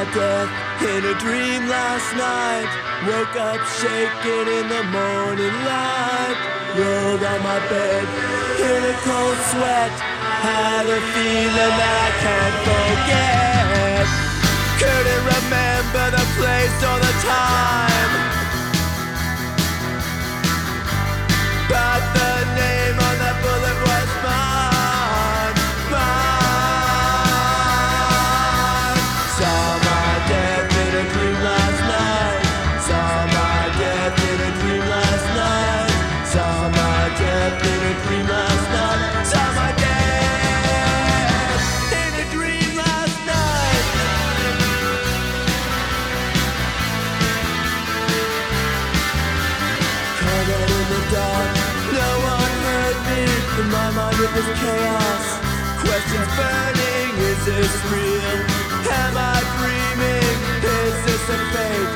death in a dream last night. Woke up shaking in the morning light. Rolled on my bed in a cold sweat. Had a feeling that I can't forget. Couldn't remember the place or the time, but the name on that bullet was mine, mine. Saw my death in a dream last night. Saw my death in a dream last night. Saw my death in a dream last night. Saw my death in a dream last night. Caught out in the dark, no one heard me. In my mind it was chaos. Questions burning, is this real? Am I dreaming? Is this a fate?